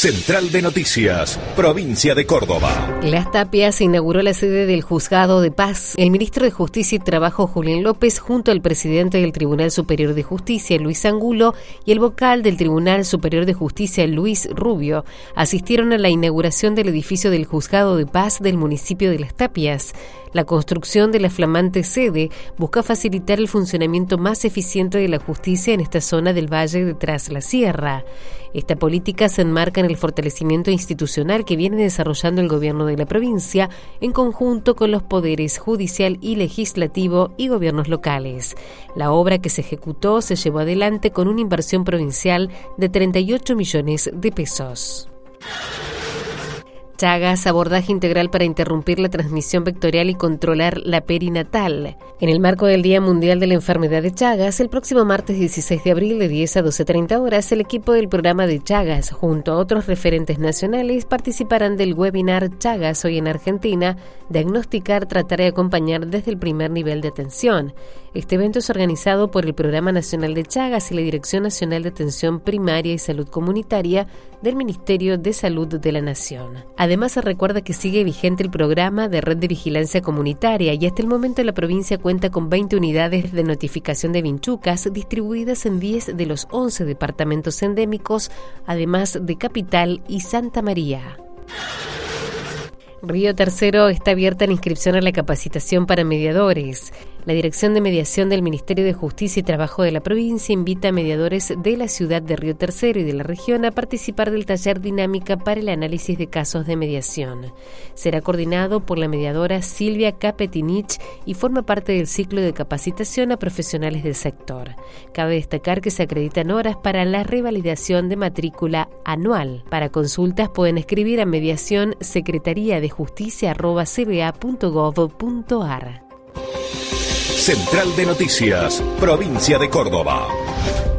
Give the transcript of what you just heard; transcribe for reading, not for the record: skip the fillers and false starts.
Central de Noticias, Provincia de Córdoba. Las Tapias inauguró la sede del Juzgado de Paz. El ministro de Justicia y Trabajo, Julián López, junto al presidente del Tribunal Superior de Justicia, Luis Angulo, y el vocal del Tribunal Superior de Justicia, Luis Rubio, asistieron a la inauguración del edificio del Juzgado de Paz del municipio de Las Tapias. La construcción de la flamante sede busca facilitar el funcionamiento más eficiente de la justicia en esta zona del Valle de Tras la Sierra. Esta política se enmarca en el fortalecimiento institucional que viene desarrollando el gobierno de la provincia en conjunto con los poderes judicial y legislativo y gobiernos locales. La obra que se ejecutó se llevó adelante con una inversión provincial de 38 millones de pesos. Chagas, abordaje integral para interrumpir la transmisión vectorial y controlar la perinatal. En el marco del Día Mundial de la Enfermedad de Chagas, el próximo martes 16 de abril de 10 a 12:30 horas, el equipo del programa de Chagas, junto a otros referentes nacionales, participarán del webinar Chagas hoy en Argentina, diagnosticar, tratar y acompañar desde el primer nivel de atención. Este evento es organizado por el Programa Nacional de Chagas y la Dirección Nacional de Atención Primaria y Salud Comunitaria del Ministerio de Salud de la Nación. Además, se recuerda que sigue vigente el programa de Red de Vigilancia Comunitaria y hasta el momento la provincia cuenta con 20 unidades de notificación de vinchucas distribuidas en 10 de los 11 departamentos endémicos, además de Capital y Santa María. Río Tercero está abierta la inscripción a la capacitación para mediadores. La Dirección de Mediación del Ministerio de Justicia y Trabajo de la provincia invita a mediadores de la ciudad de Río Tercero y de la región a participar del taller Dinámica para el análisis de casos de mediación. Será coordinado por la mediadora Silvia Capetinich y forma parte del ciclo de capacitación a profesionales del sector. Cabe destacar que se acreditan horas para la revalidación de matrícula anual. Para consultas pueden escribir a mediacion.secretariadejusticia@cba.gov.ar. Central de Noticias, Provincia de Córdoba.